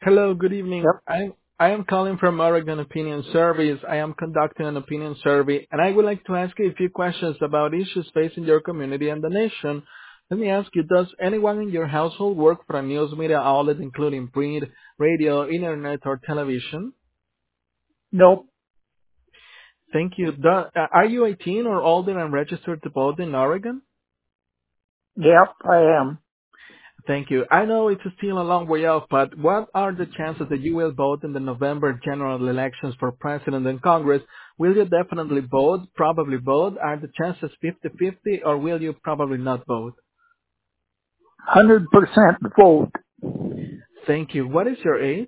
Hello, good evening. Yep. I am calling from Oregon Opinion Service. I am conducting an opinion survey, and I would like to ask you a few questions about issues facing your community and the nation. Let me ask you, does anyone in your household work for a news media outlet, including print, radio, internet, or television? Nope. Thank you. Are you 18 or older and registered to vote in Oregon? Yep, I am. Thank you. I know it's still a long way off, but what are the chances that you will vote in the November general elections for president and Congress? Will you definitely vote, probably vote? Are the chances 50-50, or will you probably not vote? 100% vote. Thank you. What is your age?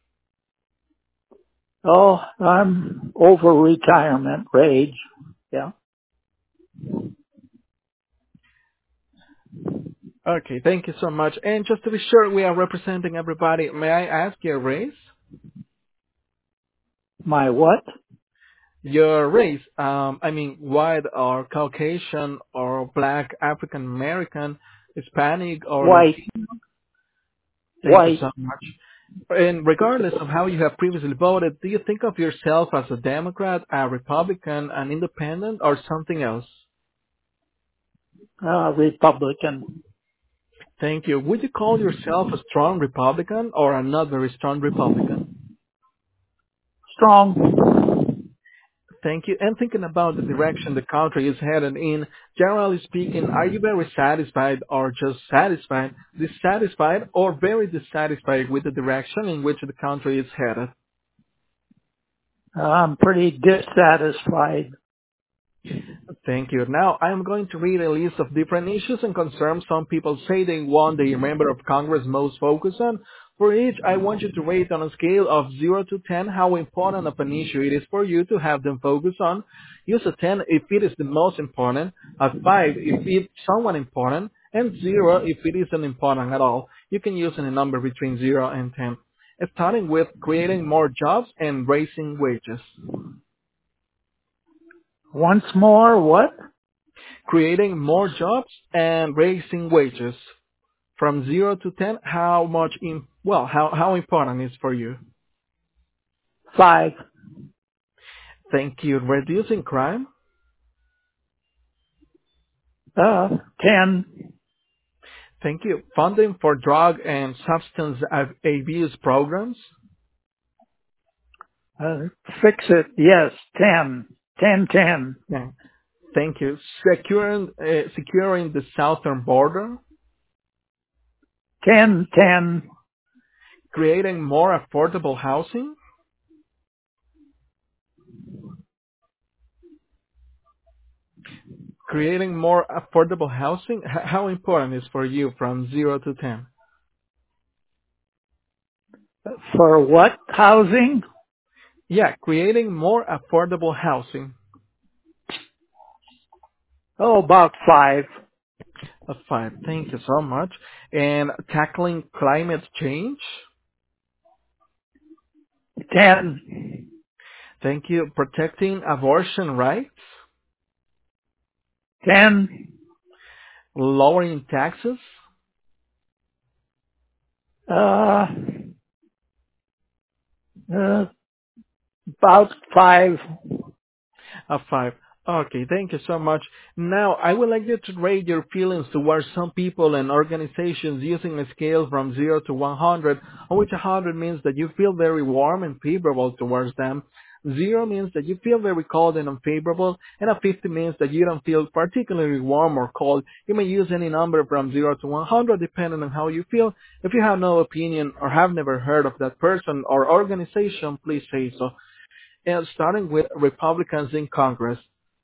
Oh, I'm over retirement age. Yeah. Okay, thank you so much. And just to be sure we are representing everybody, may I ask your race? My what? Your race, I mean, white or Caucasian or black, African American, Hispanic or White. Latino? Thank you White. so much. And regardless of how you have previously voted, do you think of yourself as a Democrat, a Republican, an independent, or something else? Republican. Thank you. Would you call yourself a strong Republican or a not very strong Republican? Strong. Thank you. And thinking about the direction the country is headed in, generally speaking, are you very satisfied or just satisfied, dissatisfied, or very dissatisfied with the direction in which the country is headed? I'm pretty dissatisfied. Thank you. Now I'm going to read a list of different issues and concerns some people say they want the member of Congress most focus on. For each, I want you to rate on a scale of 0 to 10 how important of an issue it is for you to have them focus on. Use a 10 if it is the most important, a 5 if it's somewhat important, and 0 if it isn't important at all. You can use any number between 0 and 10. Starting with creating more jobs and raising wages. Once more, what? Creating more jobs and raising wages. From 0 to 10, how much how important is for you? 5. Thank you. Reducing crime. 10. Thank you. Funding for drug and substance abuse programs. Fix it. Yes. 10. 10, 10. Yeah. Thank you. Securing the southern border. 10, 10. Creating more affordable housing. Creating more affordable housing. How important is for you from 0 to 10? For what? Housing? Yeah, creating more affordable housing. Oh, about 5. A 5. Thank you so much. And tackling climate change. 10. Thank you. Protecting abortion rights. 10. Lowering taxes. Uh, uh, about 5. A 5. Okay, thank you so much. Now, I would like you to rate your feelings towards some people and organizations using a scale from 0 to 100, on which 100 means that you feel very warm and favorable towards them. 0 means that you feel very cold and unfavorable, and a 50 means that you don't feel particularly warm or cold. You may use any number from 0 to 100 depending on how you feel. If you have no opinion or have never heard of that person or organization, please say so. And starting with Republicans in Congress.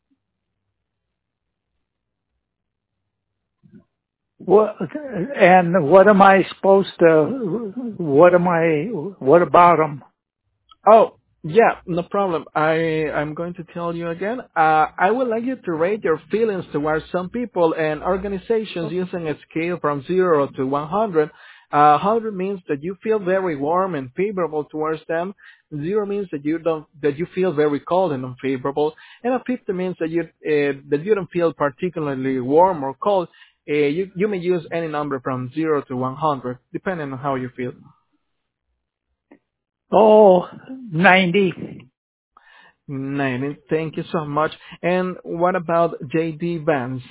What, and what am I supposed to, what about them? Oh, yeah, no problem. I'm going to tell you again. I would like you to rate your feelings towards some people and organizations using a scale from 0 to 100. 100 means that you feel very warm and favorable towards them. 0 means that you feel very cold and unfavorable. And a 50 means that you don't feel particularly warm or cold. You may use any number from 0 to 100, depending on how you feel. Oh, 90. 90. Thank you so much. And what about J.D. Vance?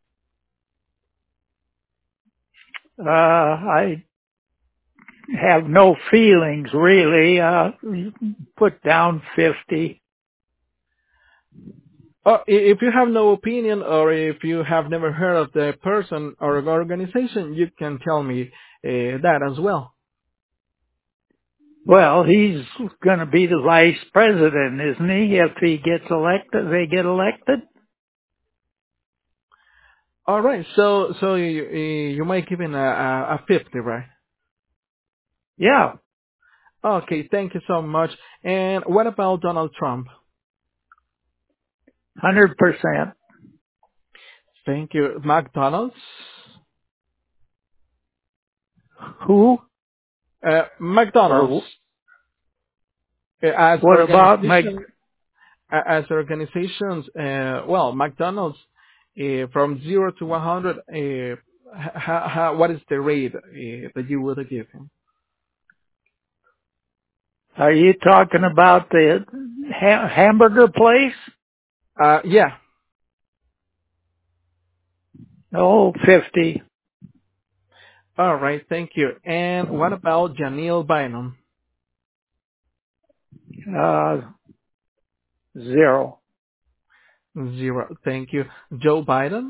I have no feelings really. Put down 50. If you have no opinion or if you have never heard of the person or organization, you can tell me that as well. Well, he's going to be the vice president, isn't he? If he gets elected, they get elected. All right, so you might give him a 50, right? Yeah, Okay, thank you so much. And what about Donald Trump? 100%. Thank you. McDonald's? Who? McDonald's, Or as what about organizations, well, McDonald's, from 0 to 100, what is the rate that you would give him? are you talking about the hamburger place? Yeah. Oh, 50. All right. Thank you. And what about Janelle Bynum? 0. 0. Thank you. Joe Biden?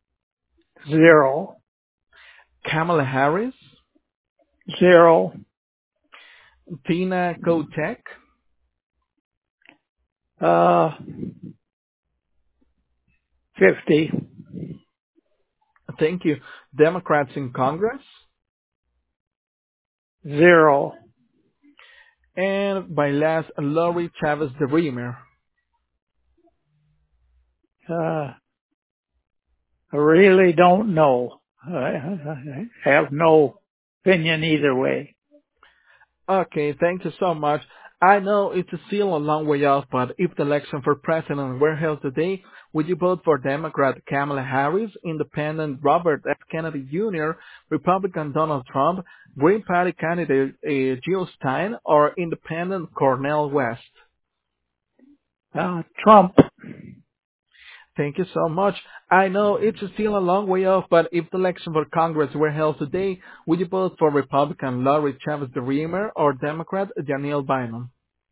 0. Kamala Harris? 0. Tina Kotek? Uh, 50. Thank you. Democrats in Congress? 0. And by last, Lori Chavez the Dreamer. I really don't know. I have no opinion either way. Okay, thank you so much. I know it's still a long way off, but if the election for president were held today, would you vote for Democrat Kamala Harris, Independent Robert F. Kennedy Jr., Republican Donald Trump, Green Party candidate Jill Stein, or Independent Cornel West? Trump. Thank you so much. I know it's still a long way off, but if the election for Congress were held today, would you vote for Republican Lori Chavez the Dreamer or Democrat Janelle Bynum?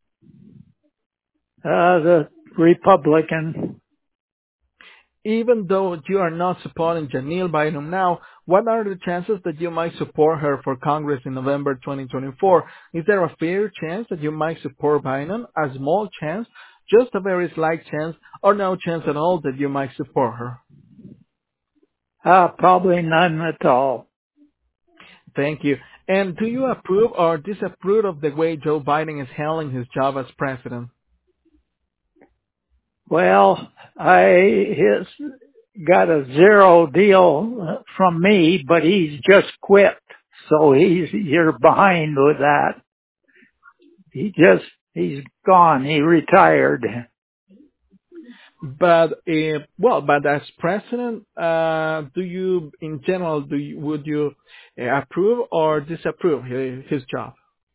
The Republican. Even though you are not supporting Janelle Bynum now, what are the chances that you might support her for Congress in November 2024? Is there a fair chance that you might support Bynum? A small chance? Just a very slight chance? Or no chance at all that you might support her? Probably none at all. Thank you. And do you approve or disapprove of the way Joe Biden is handling his job as president? Well, he's got a 0 deal from me, but he's just quit. So you're behind with that. He's gone. He retired. But but as president, do you, in general, would you approve or disapprove his job?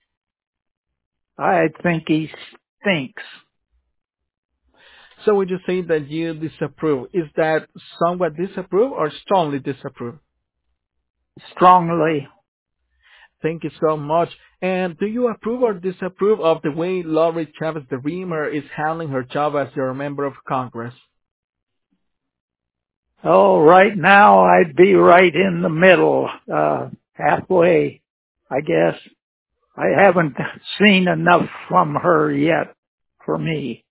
I think he stinks. So would you say that you disapprove? Is that somewhat disapprove or strongly disapprove? Strongly. Thank you so much. And do you approve or disapprove of the way Lori Chavez the Dreamer is handling her job as your member of Congress? Oh, right now I'd be right in the middle, halfway, I guess. I haven't seen enough from her yet for me.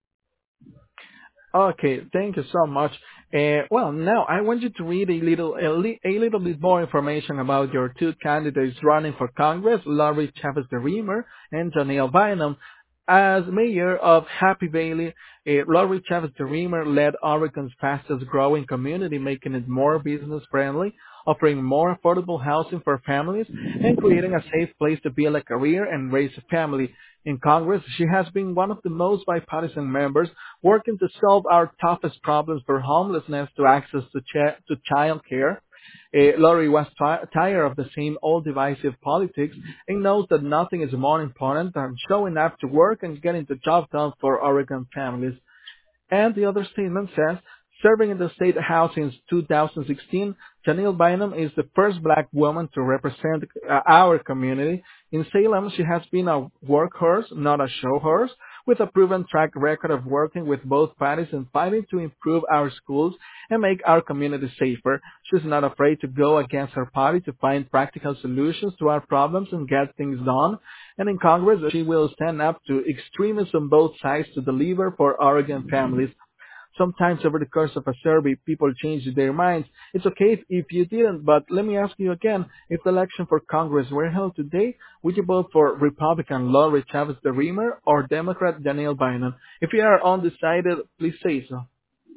Okay, thank you so much. Well, now I want you to read a little bit more information about your two candidates running for Congress, Lori Chavez the Dreamer and Janelle Bynum. As mayor of Happy Valley, Lori Chavez the Dreamer led Oregon's fastest growing community, making it more business friendly, offering more affordable housing for families, and creating a safe place to build a career and raise a family. In Congress, she has been one of the most bipartisan members, working to solve our toughest problems from homelessness to access to child care. Lori was tired of the same old divisive politics and knows that nothing is more important than showing up to work and getting the job done for Oregon families. And the other statement says, serving in the state house since 2016, Janelle Bynum is the first black woman to represent our community. In Salem, she has been a workhorse, not a show horse, with a proven track record of working with both parties and fighting to improve our schools and make our community safer. She's not afraid to go against her party to find practical solutions to our problems and get things done. And in Congress, she will stand up to extremists on both sides to deliver for Oregon families. Sometimes over the course of a survey, people change their minds. It's okay if you didn't, but let me ask you again, if the election for Congress were held today, would you vote for Republican Lori Chavez the Reamer or Democrat Janelle Bynum? If you are undecided, please say so.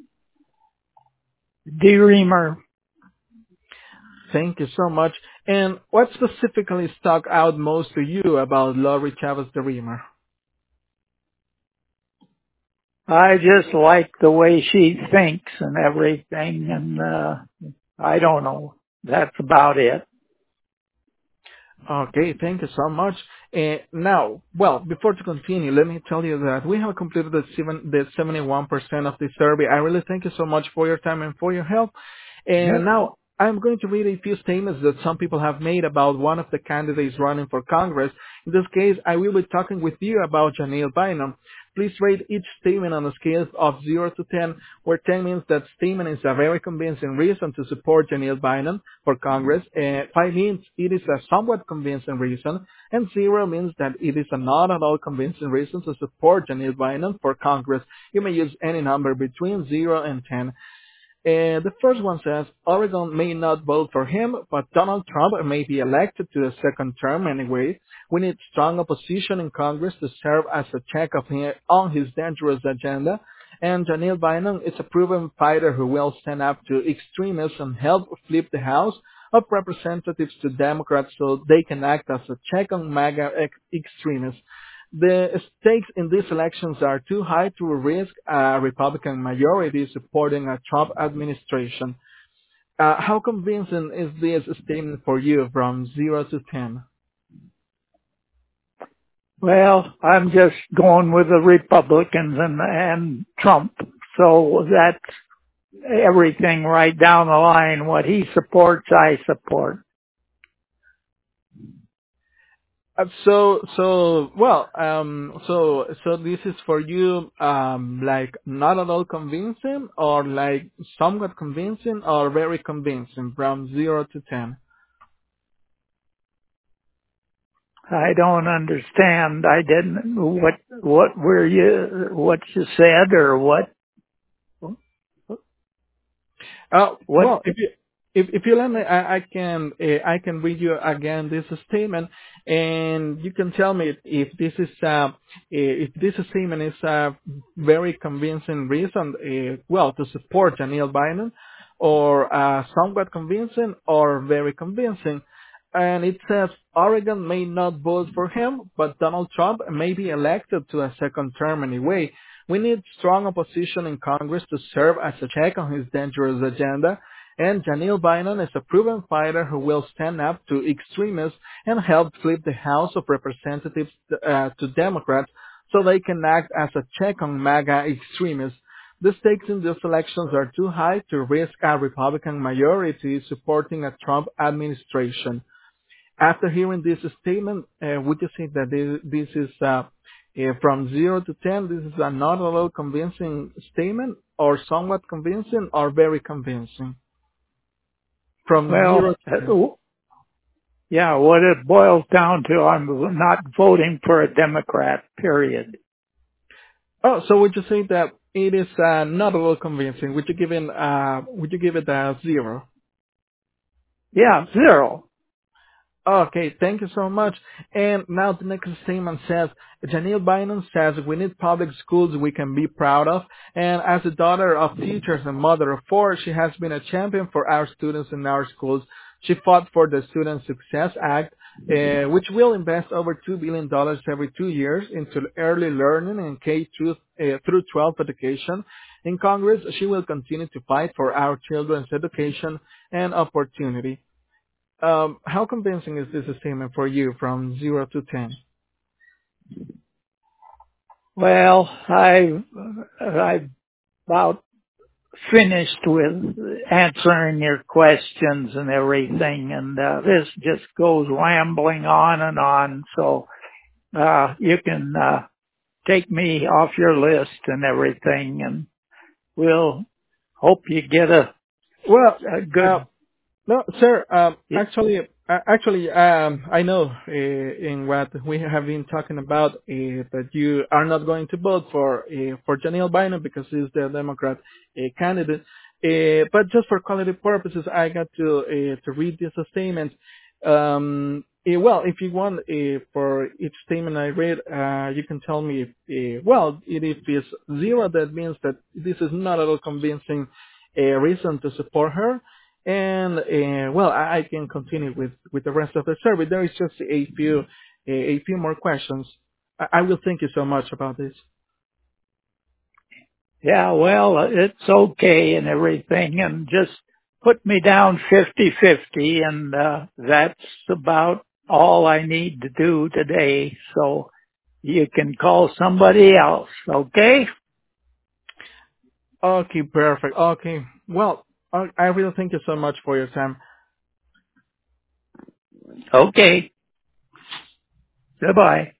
DeReamer. Thank you so much. And what specifically stuck out most to you about Lori Chavez the Reamer? I just like the way she thinks and everything, and I don't know. That's about it. Okay, thank you so much. Now, well, before to continue, let me tell you that we have completed the 71% of the survey. I really thank you so much for your time and for your help. And Yep. now I'm going to read a few statements that some people have made about one of the candidates running for Congress. In this case, I will be talking with you about Janelle Bynum. Please rate each statement on a scale of 0 to 10, where 10 means that statement is a very convincing reason to support Janelle Bynum for Congress, 5 means it is a somewhat convincing reason, and 0 means that it is a not at all convincing reason to support Janelle Bynum for Congress. You may use any number between 0 and 10. The first one says, Oregon may not vote for him, but Donald Trump may be elected to a second term anyway. We need strong opposition in Congress to serve as a check on his dangerous agenda. And Janelle Bynum is a proven fighter who will stand up to extremists and help flip the House of Representatives to Democrats so they can act as a check on MAGA extremists. The stakes in these elections are too high to risk a Republican majority supporting a Trump administration. How convincing is this statement for you from 0 to 10? Well, I'm just going with the Republicans and Trump. So that's everything right down the line. What he supports, I support. So this is for you, like not at all convincing, or like somewhat convincing, or very convincing from 0 to 10. I don't understand. I didn't. What you said or what? What? Well, if you let me, I can read you again this statement, and you can tell me if this statement is a very convincing reason, to support Janelle Bynum, or somewhat convincing, or very convincing. And it says Oregon may not vote for him, but Donald Trump may be elected to a second term anyway. We need strong opposition in Congress to serve as a check on his dangerous agenda. And Janelle Bynum is a proven fighter who will stand up to extremists and help flip the House of Representatives to Democrats so they can act as a check on MAGA extremists. The stakes in these elections are too high to risk a Republican majority supporting a Trump administration. After hearing this statement, would you say that this is from 0 to 10, this is a not at all convincing statement, or somewhat convincing, or very convincing? From 0 to 10. Yeah, what it boils down to, I'm not voting for a Democrat, period. Oh, so would you say that it is not at all convincing? Would you give it a 0? Yeah, 0. Okay, thank you so much. And now the next statement says, Janelle Bynum says we need public schools we can be proud of. And as a daughter of teachers and mother of 4, she has been a champion for our students in our schools. She fought for the Student Success Act, which will invest over $2 billion every 2 years into early learning and K through 12 education. In Congress, she will continue to fight for our children's education and opportunity. How convincing is this statement for you from 0 to 10? Well, I about finished with answering your questions and everything, and this just goes rambling on and on. So you can take me off your list and everything, and we'll hope you get Well, a good. no, sir. I know in what we have been talking about that you are not going to vote for Janelle Bynum because he's the Democrat candidate. But just for quality purposes, I got to read this statement. Well, if you want, for each statement I read, you can tell me if it's zero, that means that this is not at all convincing reason to support her. And I can continue with the rest of the survey. There is just a few more questions. I will thank you so much about this. Yeah, well, it's okay and everything, and just put me down 50-50, and that's about all I need to do today. So you can call somebody else, okay? Okay, perfect. Okay, well, I really thank you so much for your time. Okay. Goodbye.